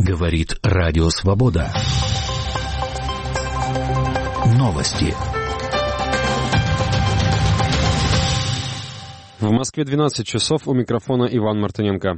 Говорит Радио Свобода. Новости. В Москве 12 часов, у микрофона Иван Мартыненко.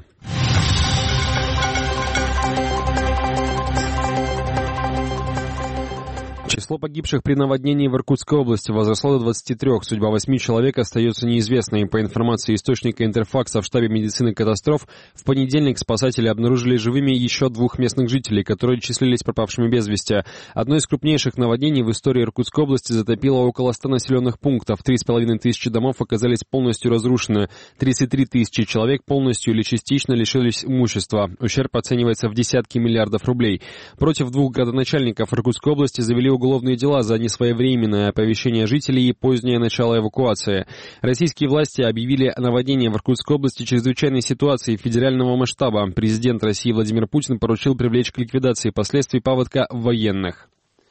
Число погибших при наводнении в Иркутской области возросло до 23. Судьба 8 человек остается неизвестной. По информации источника Интерфакса в штабе медицины катастроф, в понедельник спасатели обнаружили живыми еще 2 местных жителей, которые числились пропавшими без вести. Одно из крупнейших наводнений в истории Иркутской области затопило около 100 населенных пунктов. 3,5 тысячи домов оказались полностью разрушены. 33 тысячи человек полностью или частично лишились имущества. Ущерб оценивается в десятки миллиардов рублей. Против 2 градоначальников Иркутской области завели уголовные дела за несвоевременное оповещение жителей и позднее начало эвакуации. Российские власти объявили наводнение в Иркутской области чрезвычайной ситуацией федерального масштаба. Президент России Владимир Путин поручил привлечь к ликвидации последствий паводка военных.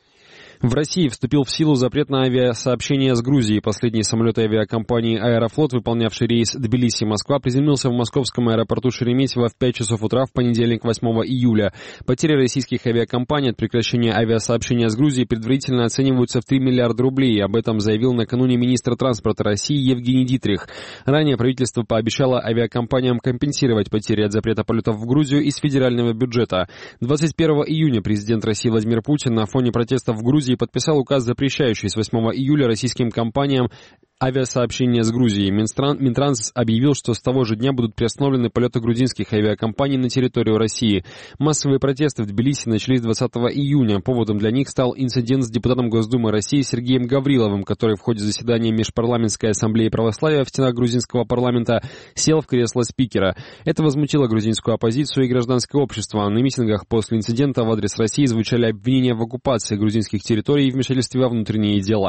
В России вступил в силу запрет на авиасообщение с Грузией. Последний самолет авиакомпании «Аэрофлот», выполнявший рейс Тбилиси-Москва, приземлился в московском аэропорту Шереметьево в 5 часов утра в понедельник, 8 июля. Потери российских авиакомпаний от прекращения авиасообщения с Грузией предварительно оцениваются в 3 миллиарда рублей. Об этом заявил накануне министр транспорта России Евгений Дитрих. Ранее правительство пообещало авиакомпаниям компенсировать потери от запрета полетов в Грузию из федерального бюджета. 21 июня президент России Владимир Путин на фоне протестов в Грузии подписал указ, запрещающий с 8 июля российским компаниям авиасообщение с Грузией. Минтранс объявил, что с того же дня будут приостановлены полеты грузинских авиакомпаний на территорию России. Массовые протесты в Тбилиси начались 20 июня. Поводом для них стал инцидент с депутатом Госдумы России Сергеем Гавриловым, который в ходе заседания Межпарламентской ассамблеи православия в стенах грузинского парламента сел в кресло спикера. Это возмутило грузинскую оппозицию и гражданское общество. На митингах после инцидента в адрес России звучали обвинения в оккупации грузинских территорий и вмешательстве во внутренние дела.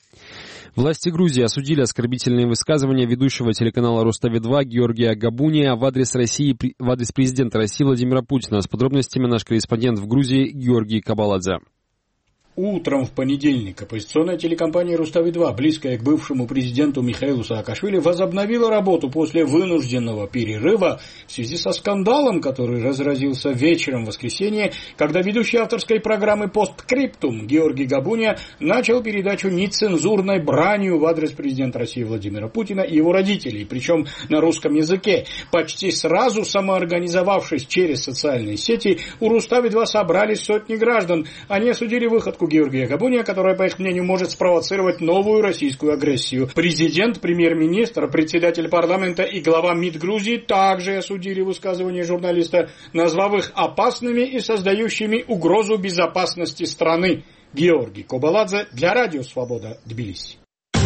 Власти Грузии осудили оскорбительные высказывания ведущего телеканала «Рустави-2» Георгия Габуния в адрес президента России Владимира Путина. С подробностями наш корреспондент в Грузии Георгий Кабаладзе. Утром в понедельник оппозиционная телекомпания «Рустави-2», близкая к бывшему президенту Михаилу Саакашвили, возобновила работу после вынужденного перерыва в связи со скандалом, который разразился вечером в воскресенье, когда ведущий авторской программы «Постскриптум» Георгий Габуния начал передачу нецензурной бранью в адрес президента России Владимира Путина и его родителей, причем на русском языке. Почти сразу, самоорганизовавшись через социальные сети, у «Рустави-2» собрались сотни граждан. Они осудили выходку Георгия Габуния, которая, по их мнению, может спровоцировать новую российскую агрессию. Президент, премьер-министр, председатель парламента и глава МИД Грузии также осудили высказывания журналиста, назвав их опасными и создающими угрозу безопасности страны. Георгий Кабаладзе для Радио Свобода, Тбилиси.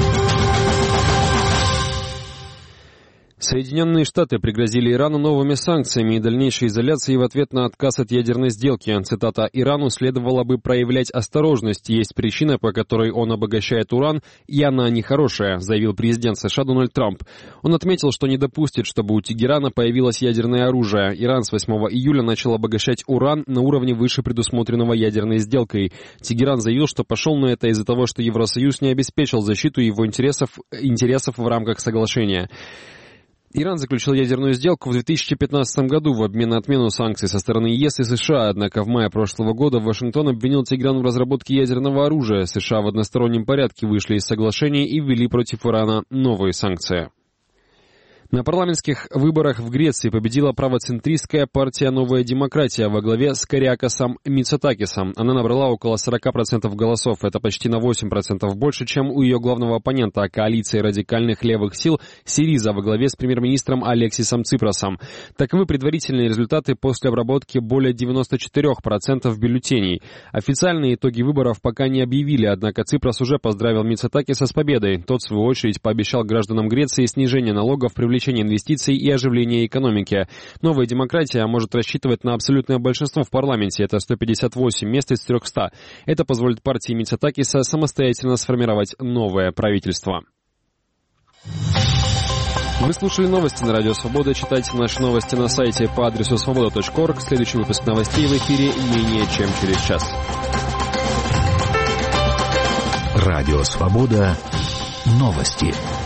Соединенные Штаты пригрозили Ирану новыми санкциями и дальнейшей изоляцией в ответ на отказ от ядерной сделки. Цитата: «Ирану следовало бы проявлять осторожность. Есть причина, по которой он обогащает уран, и она нехорошая», заявил президент США Дональд Трамп. Он отметил, что не допустит, чтобы у Тегерана появилось ядерное оружие. Иран с 8 июля начал обогащать уран на уровне выше предусмотренного ядерной сделкой. Тегеран заявил, что пошел на это из-за того, что Евросоюз не обеспечил защиту его интересов в рамках соглашения. Иран заключил ядерную сделку в 2015 году в обмен на отмену санкций со стороны ЕС и США, однако в мае прошлого года Вашингтон обвинил Тегеран в разработке ядерного оружия. США в одностороннем порядке вышли из соглашения и ввели против Ирана новые санкции. На парламентских выборах в Греции победила правоцентристская партия «Новая демократия» во главе с Кариакосом Мицотакисом. Она набрала около 40% голосов. Это почти на 8% больше, чем у ее главного оппонента, коалиции радикальных левых сил «Сириза» во главе с премьер-министром Алексисом Ципросом. Таковы предварительные результаты после обработки более 94% бюллетеней. Официальные итоги выборов пока не объявили, однако Ципрос уже поздравил Мицотакиса с победой. Тот, в свою очередь, пообещал гражданам Греции снижение налогов, привлечение инвестиций и оживление экономики. Новая демократия может рассчитывать на абсолютное большинство в парламенте. Это 158 мест из 300. Это позволит партии Мицотакиса самостоятельно сформировать новое правительство. Вы слушали новости на Радио Свобода. Читайте наши новости на сайте по адресу svoboda.org. Следующий выпуск новостей в эфире менее чем через час. Радио Свобода. Новости.